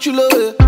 chulo.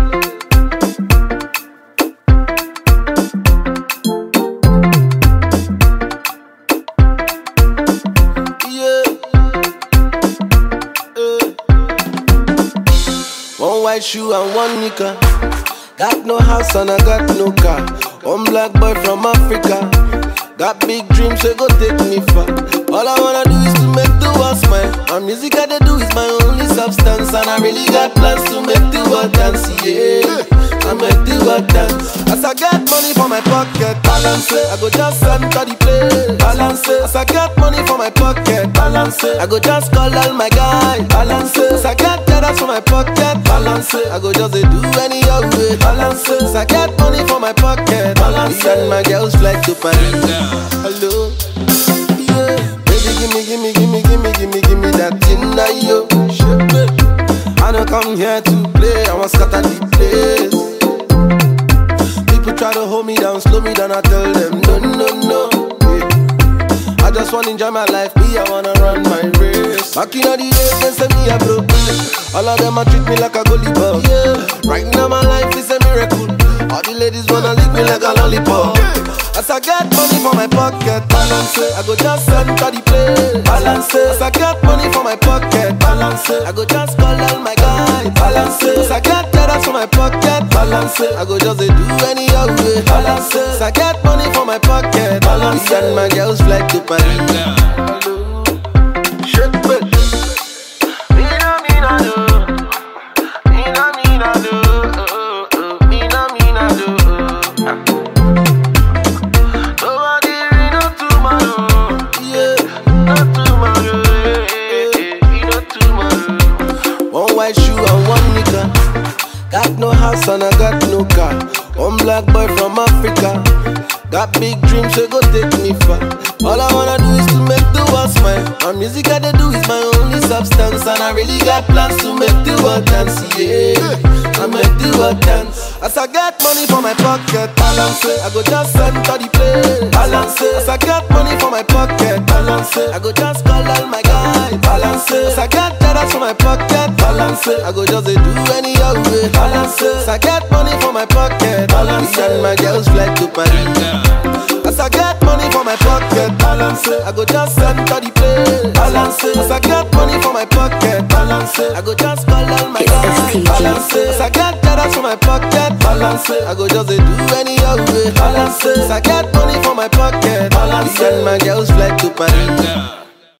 One white shoe and one nika. Got no house and I got no car. One black boy from Africa. Got big dreams, so go take me far. All I wanna do is to make the world smile. And music I do is my only substance. And I really got plans to make the world dance, yeah. I make the world dance. As I get money for my pocket, balance it. I go just enter the place, balance it. As I get money for my pocket, balance it. I go just call all my guys, balance it. As I get dollars for my pocket, balance it. I go just do any other way, balance it. As I get money for my pocket, balance it. And my girls fly to Paris. Hello, yeah. Baby, give me that thing now, yo. I don't come here to play, I want to scatter the place. People try to hold me down, slow me down, I tell them no, yeah. I just wanna enjoy my life, me, I wanna run my race. Back in the days, they say me a broke. All of them a treat me like a goalie ball, yeah. Right now my life is a miracle. All the ladies wanna lick me like a lollipop. As I get money for my pocket, balance it. I go just enter the place, balance it. As I get money for my pocket, balance it. I go just call all my guys, balance it. As I get dollars for my pocket, balance it. I go just do any other way, balance it. As I get money for my pocket, balance it. And my girls fly to Paris. Shit, bitch. One white shoe and one nika. Got no house and I got no car. One black boy from Africa. Got big dreams, so go take me far. All I wanna do is to make the world smile. And music I do is my only substance. And I really got plans to make the world dance, yeah. I make the world dance. As I get money for my pocket, balance it. I go just enter the place, balance it. As I get money for my pocket, balance it. I go just call all my guys, balance it. As I get dollars for my pocket, balance it. I go just do any other way, balance it. As I get money for my pocket, balance it. And my girls fly to Paris. As I get money for my pocket, balance it. I go just enter the place, balance it. As I get money for my pocket, balance it. I go just call all my guys, balance it. As I get dollars for my pocket, balance it. I go just do any other way, balance it. As I get money for my pocket, balance it. And my girls fly to Paris.